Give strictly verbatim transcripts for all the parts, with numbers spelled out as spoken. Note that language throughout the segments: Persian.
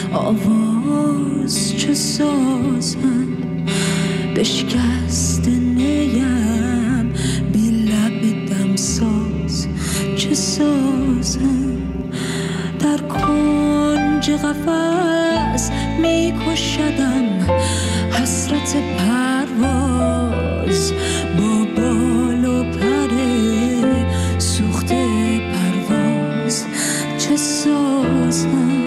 آواز چه سازم بشکست نیم بی لب دمساز چه سازم در کنج قفس می کشدم حسرت پرواز با بال و پر سوخته پرواز چه سازم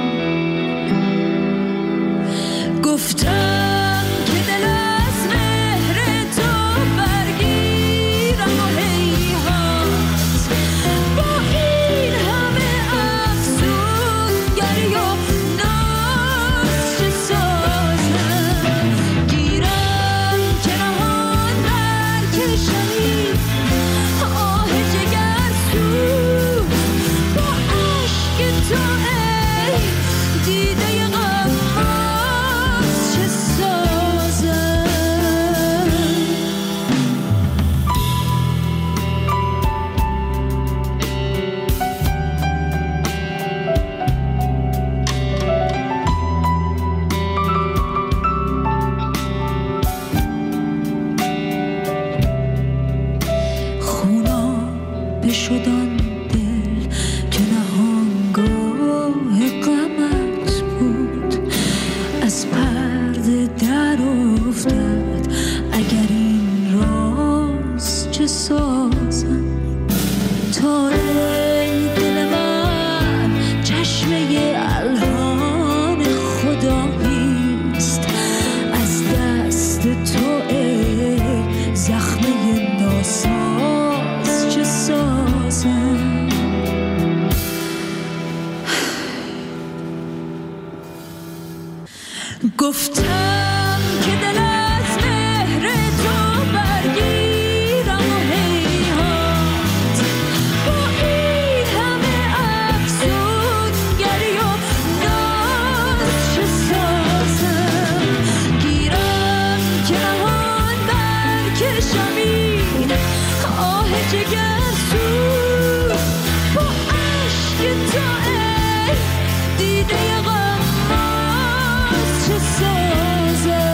گفتم که دل از مهر تو برگیرم و هیهات با این همه افسونگری و ناز چه سازم گیرم که نهان برکشمی آه جگرسوز با عشق تو ای دیده غماز چه سازم خونا بشدان دل که نهانگاه غمت بود از پرده در افتاد اگر این راز چه سازم تا ای دل من چشمه الهان خداییست از دست تو ای زخمه ناساز چه سازم گفتم که دل از مهر تو برگیرم و هیهات با این همه افسونگری و ناز چه سازم گیرم که نهان برکشم این آه جگرسوز با عشق تو ای دیده غماز چه سازم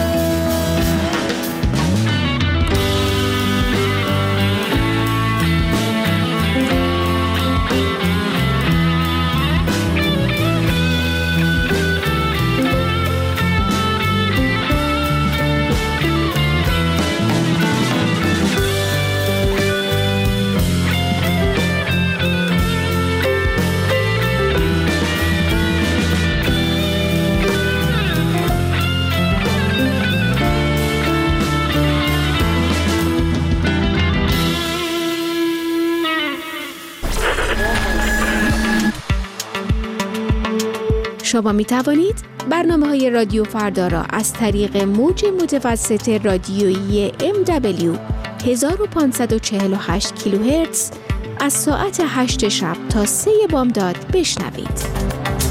شما می توانید برنامه های رادیو فردا را از طریق موج متوسط رادیویی ام دبلیو هزار و پانصد و چهل و هشت کیلوهرتز از ساعت هشت شب تا سه بامداد بشنوید.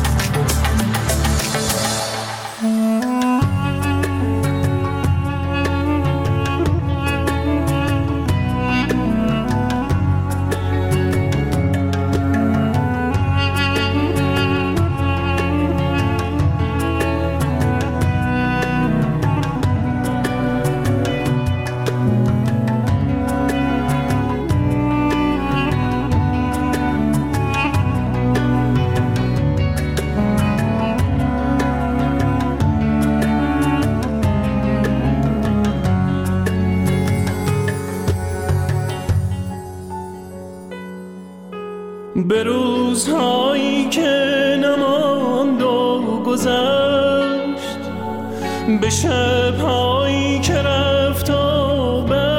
به روزهایی که نماند و گذشت به شبهایی که رفت و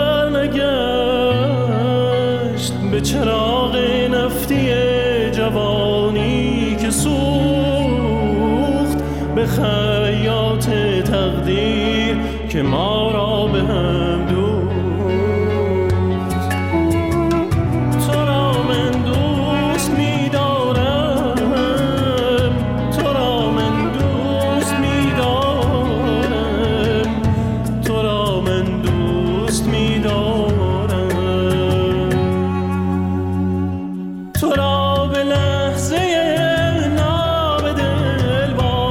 برنگشت به چراغ نفتی جوانی که سوخت به خیاط تقدیر که ما را به هم دوخت تو را به لحظه ناب دل با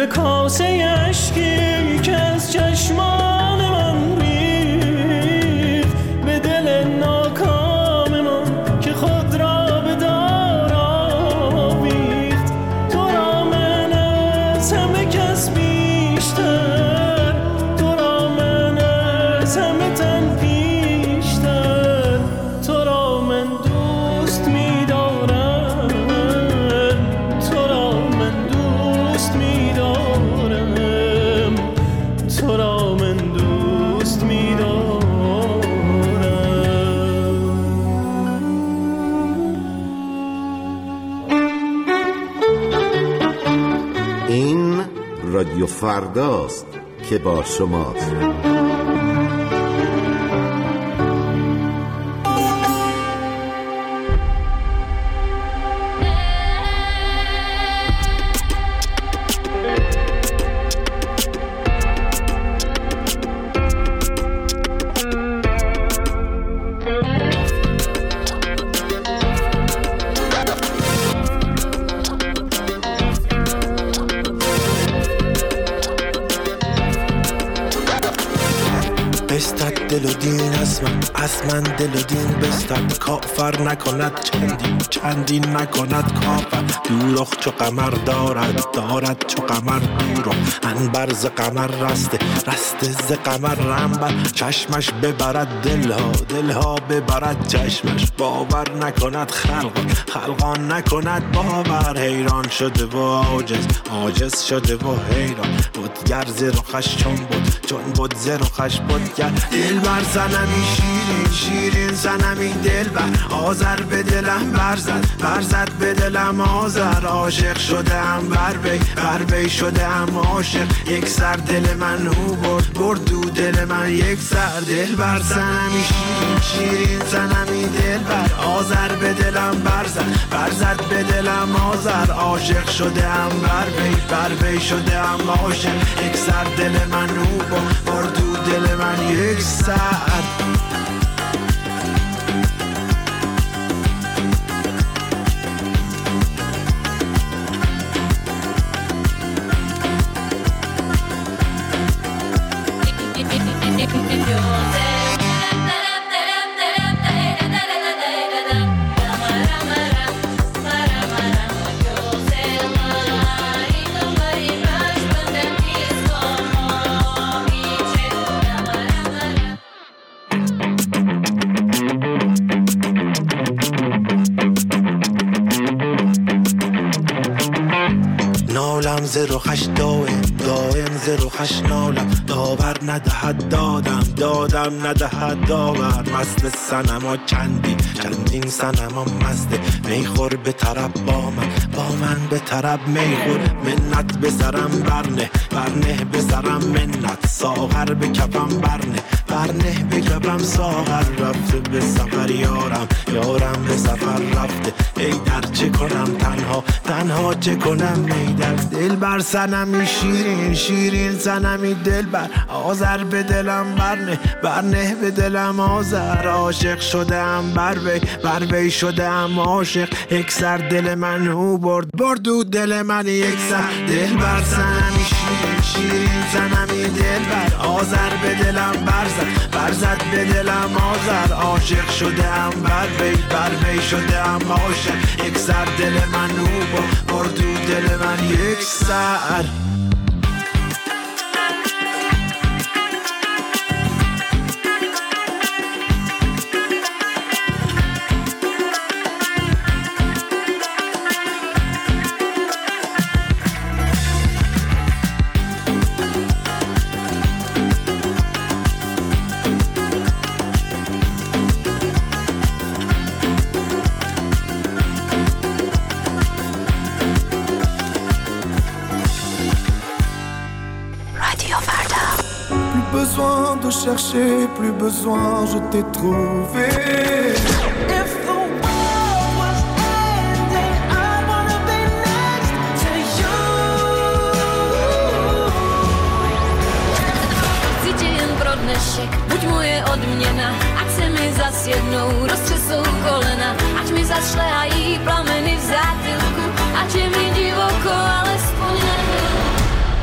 به کاسه اشکی که از چشمان من ریخت، به دل ناکام من که خود را به دار آویخت. تو را من از همه کس بیشتر، تو را من از همه تن پیشتر، تو را من دوست می‌دارم، تو را من دوست می‌دارم، تو را من دوست می‌دارم. این رادیو فرداست که با شماست. بستد دل و دین از من، از من دل و دین بستد. کافر نکند چندین، چندین نکند کافر. دوروخ چو قمر دارد، دارد چو قمر دوروخ. انبر ز قمر رسته، رسته ز قمر رنبر. چشمش ببرد دلها، دلها ببرد چشمش. باور نکند خلقان، خلقان نکند باور. حیران شده و عاجز، عاجز شده و حیران. بودگر ز رخش چون بود، چون بود ز رخش بودگر. دل بر زنمی شیرین، شیرین زنمی دل بر. آذر به دلم برزد، برزد به دلم آذر. عاشق شده ام بر بی، بر بی شده ام عاشق. یک سر دل من او برد، برد دو دل من یک سر. دل بر زنمی شیرین، شیرین زنمی دل بر. آذر به دلم برزد، برزد به دلم آذر. عاشق شده ام بر بی، بر بی شده ام عاشق. یک سر دل من او برد، برد دو دل من یک سر. نالم ز رخش دائم، دائم ز رخش نالم. داور ندهد دادم، دادم ندهد داور. مست صنما چندین، چندین صنما مزده. میخور به طرب با من، با من به طرب میخور. منت به سرم برنه، برنه به سرم منت. ساغر به کفم برنه، برنه به کفم ساغر. رفته به سفر یارم، یارم به سفر رفته. ای در چه کنم تنها، تنها چه کنم میدر. دل بر صنمی شیرین، شیرین صنمی دل بر. آذر به دلم برنه، برنه به دلم آذر. عاشق شده ام بر وی، بر وی شده ام عاشق. یک سر دل من او برد، برد و دل من یک سر. دل بر صنمی شیرین، شیرین صنمی دل بر. آذر به دلم برزد، برزد به دلم آذر. عاشق شده ام بر وی، بر وی شده ام عاشق. یک سر دل من او برد، برد و دل من یک سر. Besoin de chercher, plus besoin, je t'ai trouvé. If the world was ending, I wanna be next to you. Cíti jen pro dnešek, buď moje odměna. Ať se mi zas jednou roztřesou kolena, ať mi zas šlehají plameny v zátylku, ať je mi divoko, alespoň nebyl.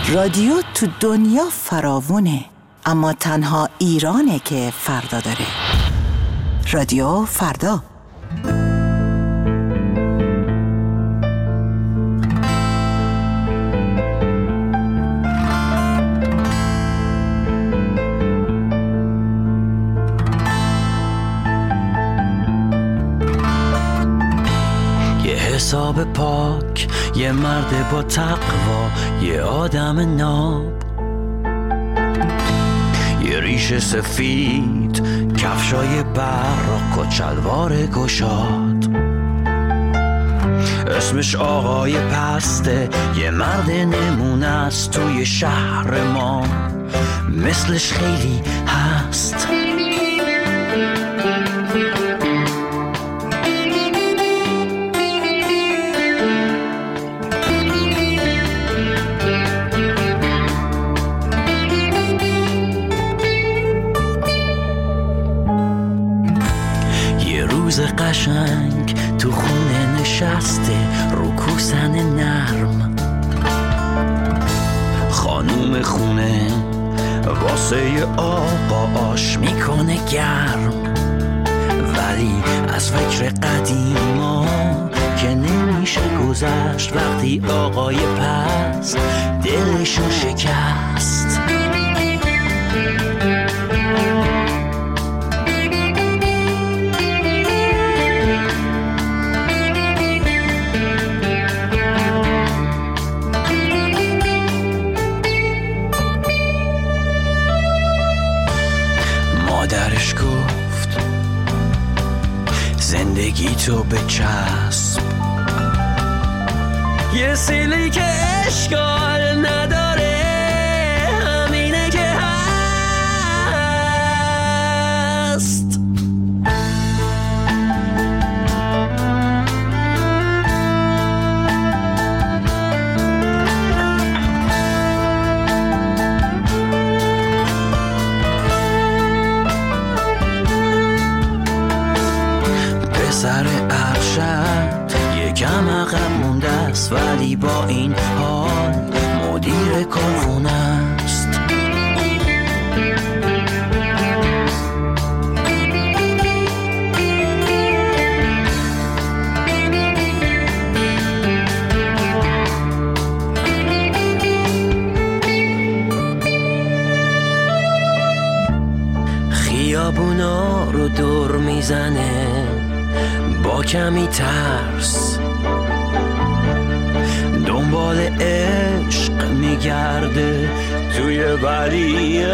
رادیو تو دنیا فراوونه، اما تنها ایرانه که فردا داره. رادیو فردا. حساب پاک، یه مرد با تقوا، یه آدم ناب، یه ریش سفید، کفشای براق و چلوار گشاد. اسمش آقای پسته، یه مرد نمونه است توی شهر ما، مثلش خیلی هست. قشنگ تو خونه نشسته رو کوسن نرم، خانوم خونه واسه آقا آش میکنه گرم، ولی از فکر قدیما که نمیشه گذشت وقتی آقای پست دلشو شکست. مادرش گفت زندگی تو به چسب، یه سیلی که اشکال نداره، همینه که هست. سر ارشد یکم عقب مونده است، ولی با این حال مدیر کارخونه است. خیابونا رو دور میزنه با کمی ترس، دنبال عشق میگرده توی ولیعصر.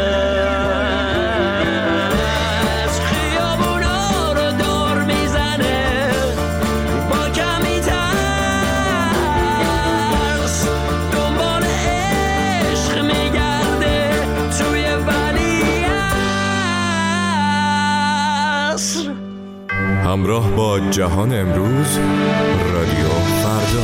خیابونا رو دور میزنه با کمی ترس، دنبال عشق میگرده توی ولیعصر. همراه با جهان امروز، رادیو فردا.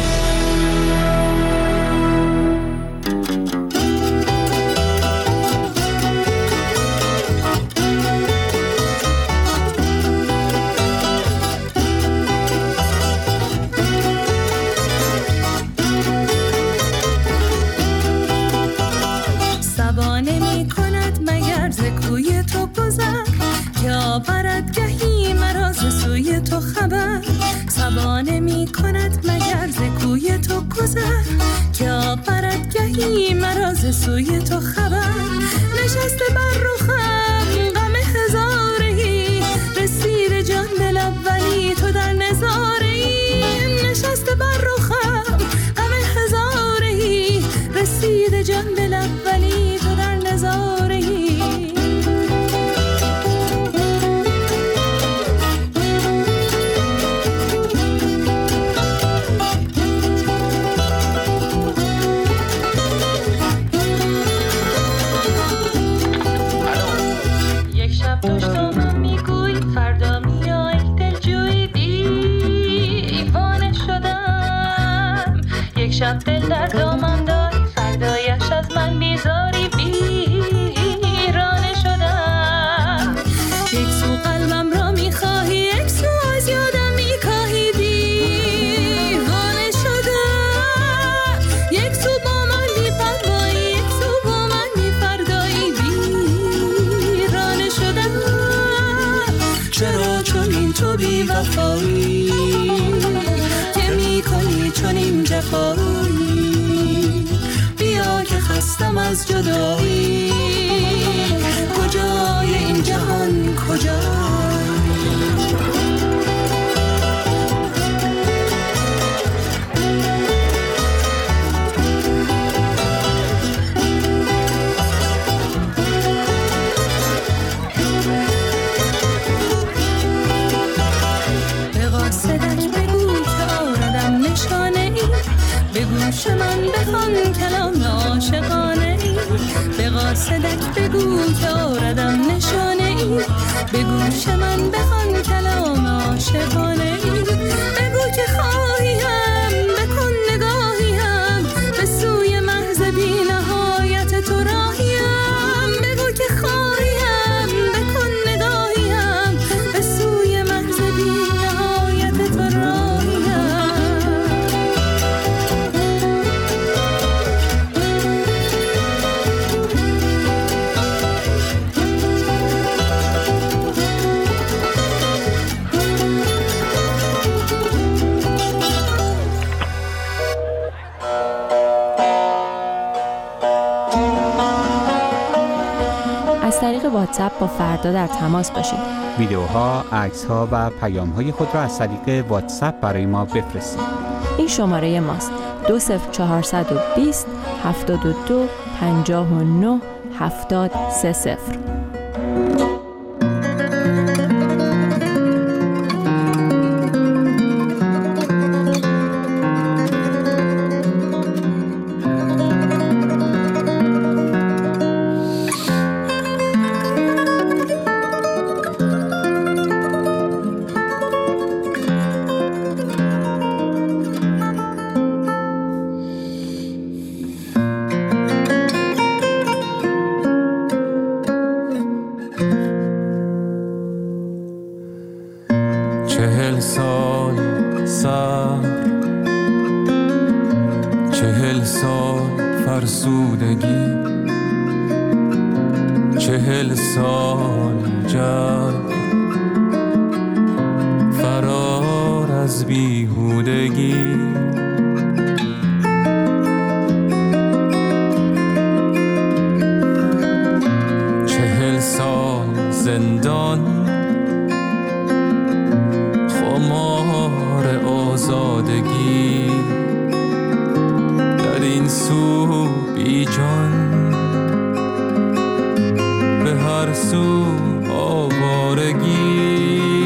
سبانه می کند مگر ز کوی تو گذر، که آورد گهی مرا ز سوی تو خبر. سبانه می کند مگر ز کوی تو گذر، که آورد گهی مرا ز سوی تو خبر. نشسته بر رخم غم هزارهی، رسید جان دل اولی تو در نظارهی. نشسته بر رخم غم هزارهی، رسید جان دل اولی تو در نظارهی. شب دل در دامم داری، فردایش از من بیزاری. وفایی که میکنی چون این جفایی. بیا که خستم از جدایی، کجای این جهان کجای؟ گوش من بخوان کلام عاشقانه ای، به قاصدک بگو که آردم نشانه ای. به گوش من بخوان کلام عاشقانه ای، بگو که خواهیم بکن نگاهیم به سوی محض بی نهایت تو راهیم. بگو که خواهیم بکن نگاهیم به سوی محض بی نهایت تو راهیم. از طریق واتساپ با فردا در تماس باشید. ویدیوها، عکس‌ها و پیام‌های خود را از طریق واتساپ برای ما بفرستید. این شماره ماست: دو صفر چهارصد و بیست هفتاد و دو پنجاه و نه هفتاد سه صفر. چهل سال سر، چهل سال فرسودگی، چهل سال جنگ، فرار از بیهودگی. چهل سال زندان، خمار آزادگی، در این سو بی جان، به هر سو آوارگی.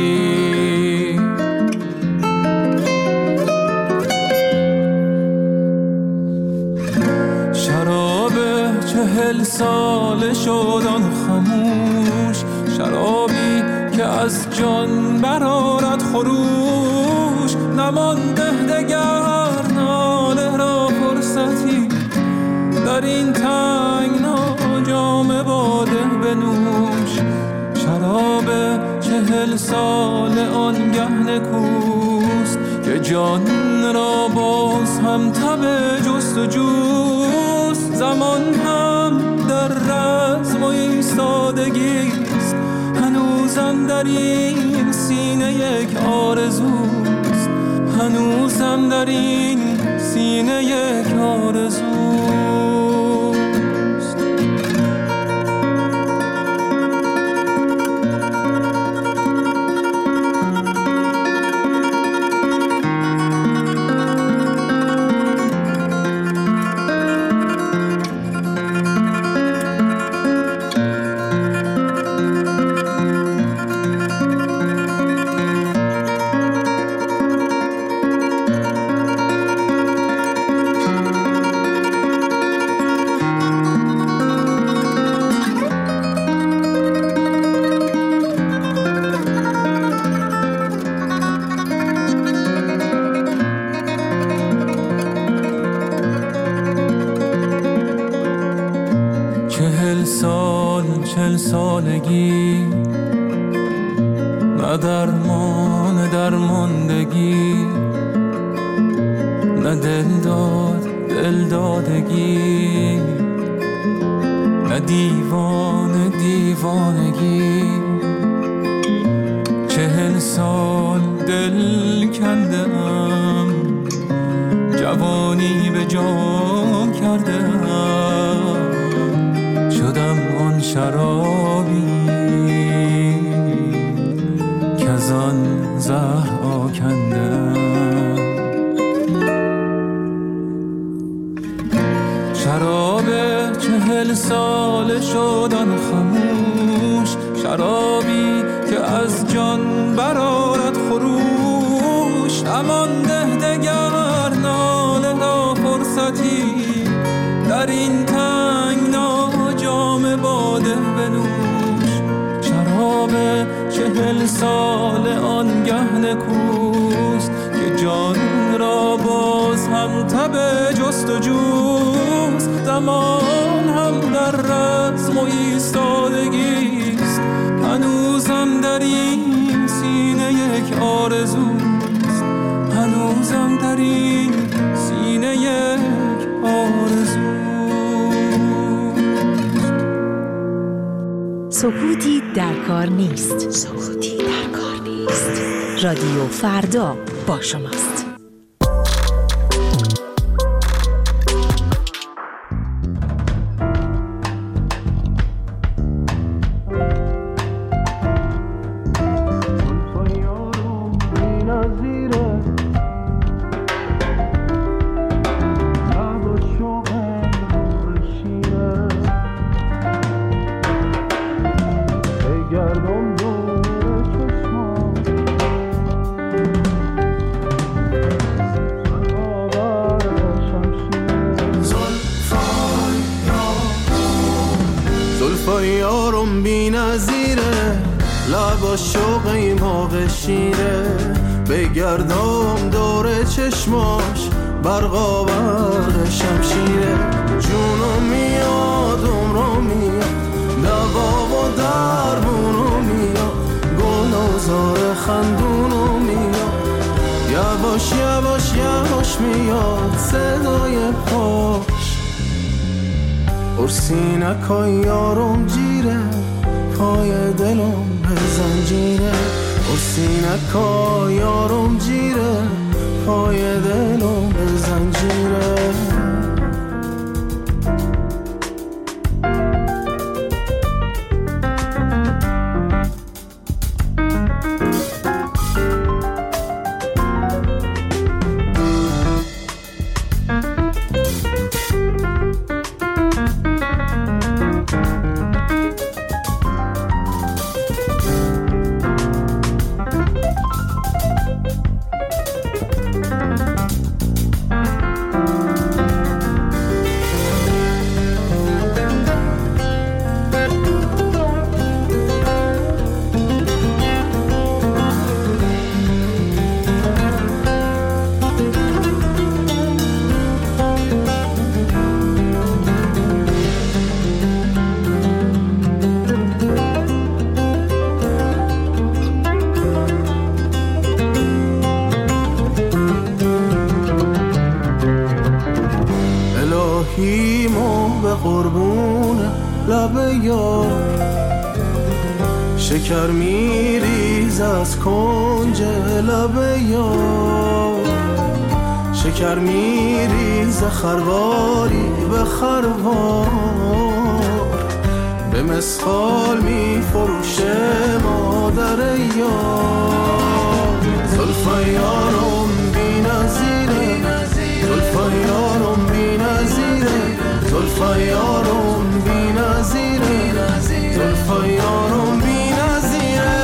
شراب چهل سال شدن خموش، شرابی که از جان برآرد خروش. نمانده دگر ناله را فرصتی، در این تنگنا جام باده بنوش. شراب چهل سال آنگه نکوست که جان را باز هم تب جست و جوست. زمان هم در رزم و ایستادگیست، هنوزم در این سینه یک آرزوست، هنوزم در این سینه یک آرزوست. چهل سال چهل سالگی، نه درمان درماندگی، نه دل داد دل دادگی، نه دیوان دیوانگی. چهل سال دل کندم، جوانی به جام کردم، شدم آن شرابی که از آن زهر آکندم. شراب چهل ساله شد آن خموش، شرابی که از جان برآرد خروش. نمانده دگر ناله را فرصتی، در این تنگنا جام باده بنوش. شراب چهل ساله آنگه نکوست که جان را باز هم تب جست و جوست. زمان هم در رزم و ایستادگیست، هنوزم در این سینه یک آرزوست، هنوزم در این سینه یک آرزوست. سکوتی در کار نیست، سکوتی در کار نیست. رادیو فردا با شماست. یارم بی نظیره، لبا شوقی ما بشیره، بگردم دور چشماش برقا برق شمشیره. جونم میاد عمرم میاد، دوا و درمونم میاد، گل و زار خندونم میاد، یواش یواش یواش میاد صدای پاش. ارسینکای یارم جیره، پای دلم به زنجیره. ارسینکای یارم جیره، پای دلم به زنجیره. الهیمو به قربون لب یار، شکر میریز از کنج لب یار. شکر میریز خرواری به خروار، به مسخال میفروشه مادر یار. زلفای یارم بی نظیره، زلفای یارم بی نظیره، زلفای یارم بی نظیره، زلفای یارم بی نظیره.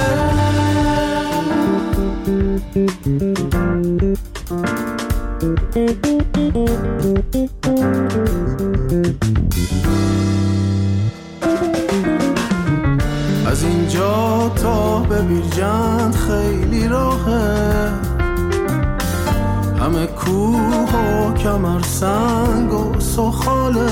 از اینجا تا به بیرجند خیلی راهه، همه کوه و کمر سنگ و سخاله.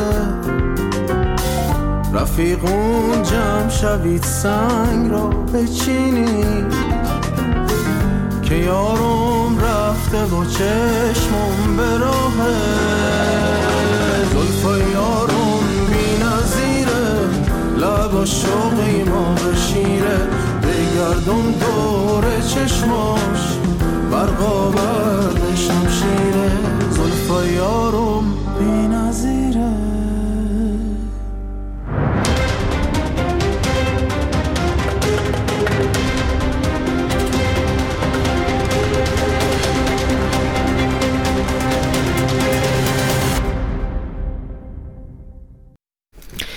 رفیقون جمع شوید سنگ را بچینید، که یارم رفته و چشمم به راهه. زلفای یارم بی نظیره، لبا شوقی ما بشیره، بگردم دور چشماش برقا برد شمشیر زلفای یارو